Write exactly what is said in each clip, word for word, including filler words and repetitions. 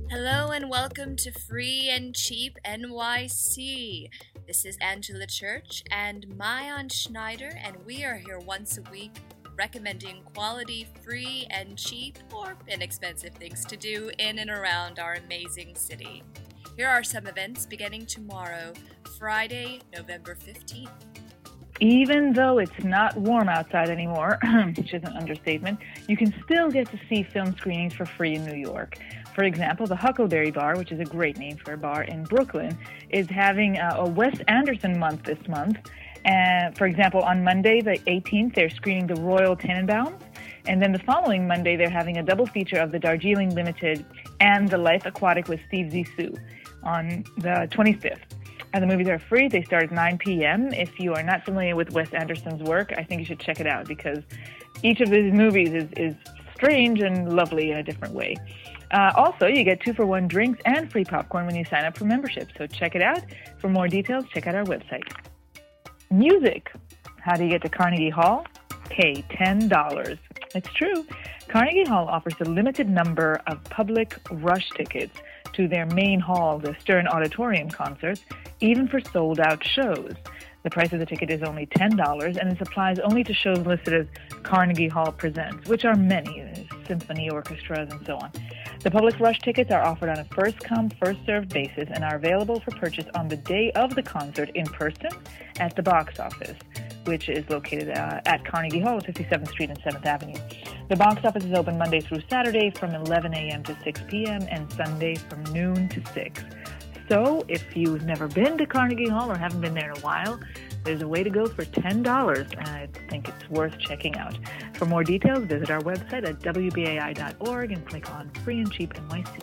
Hello and welcome to Free and Cheap N Y C. This is Angela Church and Mayan Schneider, and we are here once a week recommending quality, free, and cheap or inexpensive things to do in and around our amazing city. Here are some events beginning tomorrow, Friday, November fifteenth. Even though it's not warm outside anymore, which is an understatement, you can still get to see film screenings for free in New York. For example, the Huckleberry Bar, which is a great name for a bar in Brooklyn, is having a, a Wes Anderson month this month. And for example, on Monday, the eighteenth, they're screening The Royal Tenenbaums. And then the following Monday, they're having a double feature of The Darjeeling Limited and The Life Aquatic with Steve Zissou on the twenty-fifth. And the movies are free. They start at nine p.m. If you are not familiar with Wes Anderson's work, I think you should check it out because each of these movies is, is strange and lovely in a different way. Uh, also, you get two-for-one drinks and free popcorn when you sign up for membership. So check it out. For more details, check out our website. Music. How do you get to Carnegie Hall? Pay ten dollars. It's true. Carnegie Hall offers a limited number of public rush tickets to their main hall, the Stern Auditorium concerts, even for sold-out shows. The price of the ticket is only ten dollars, and it applies only to shows listed as Carnegie Hall Presents, which are many, symphony orchestras and so on. The public rush tickets are offered on a first-come, first-served basis and are available for purchase on the day of the concert in person at the box office, which is located uh, at Carnegie Hall, fifty-seventh Street and seventh Avenue. The box office is open Monday through Saturday from eleven a.m. to six p.m. and Sunday from noon to six. So, if you've never been to Carnegie Hall or haven't been there in a while, there's a way to go for ten dollars, and I think it's worth checking out. For more details, visit our website at w b a i dot org and click on Free and Cheap N Y C.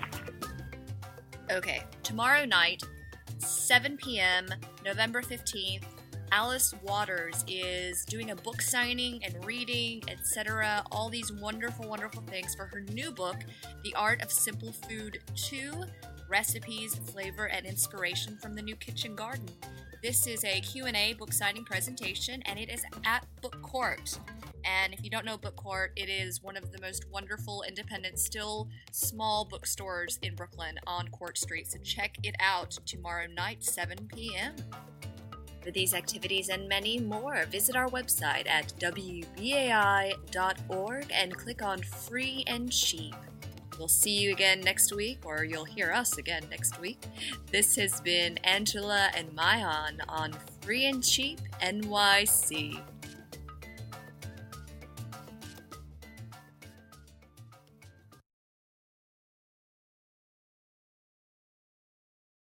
Okay, tomorrow night, seven p.m., November fifteenth, Alice Waters is doing a book signing and reading, et cetera. All these wonderful, wonderful things for her new book, The Art of Simple Food two, Recipes, Flavor, and Inspiration from the New Kitchen Garden. This is a Q and A book signing presentation, and it is at Book Court. And if you don't know Book Court, it is one of the most wonderful, independent, still small bookstores in Brooklyn on Court Street. So check it out tomorrow night, seven p.m. For these activities and many more, visit our website at w b a i dot org and click on Free and Cheap. We'll see you again next week, or you'll hear us again next week. This has been Angela and Mayan on Free and Cheap N Y C.